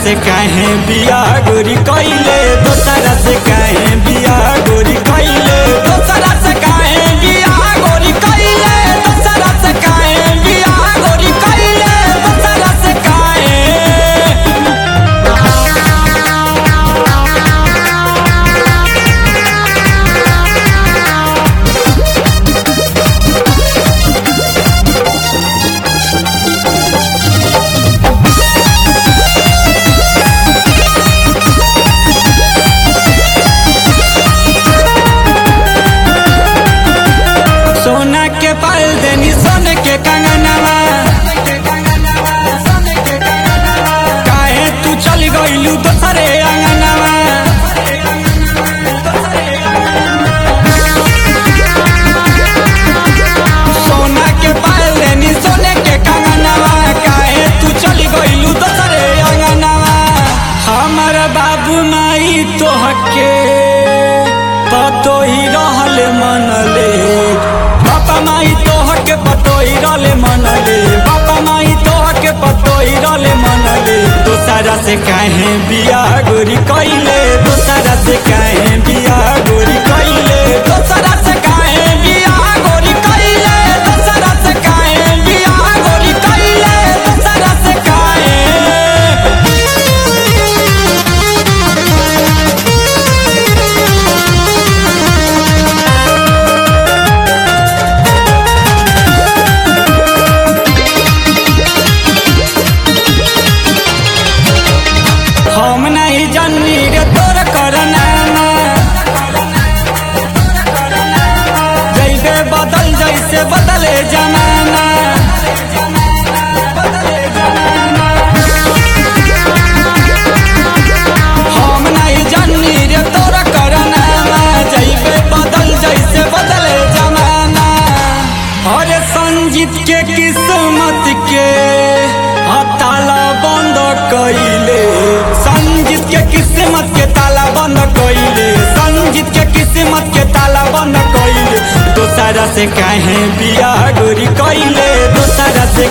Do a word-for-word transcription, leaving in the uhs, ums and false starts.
से काहे बियाह गोरी कइले दोसरा से काहे बियाह गोरी कइले दोसरा से काहे बियाह गोरी कइले दोसरा से काहे बियाह गोरी कइले दोसरा से काहे सोना के पाल देनी सोने के कंगनवा काहे तू चल गइलू दोसरे अंगनवा सोना के पाल देनी सोने के कंगनवा काहे तू चल गइलू दोसरे अंगनवा हमर बाबू माई तोहके पतो ही रहल मनले बापा माई तोहके पतोही रहले मनले बापा माई तोहके पतोही रहले मनले दोसरा से काहे बियाह गोरी कइले दोसरा से काहे बियाह गोरी कइले दोसरा से काहे बियाह गोरी कइले दोसरा से काहे बियाह गोरी कइले दोसरा से काहे हम नहीं जाननी रे तोर करना जैसे बदल जैसे बदले जमाना हम नहीं जाननी रे तोर करना जैसे बदल जैसे बदले जमाना अरे संजीत के किस्मत के ताला बंद कइले संजीत के किस्मत के ताला बंद कइले संजीत के किस्मत के ताला बंद कइले दोसरा से काहे बियाह गोरी कइले दोसरा से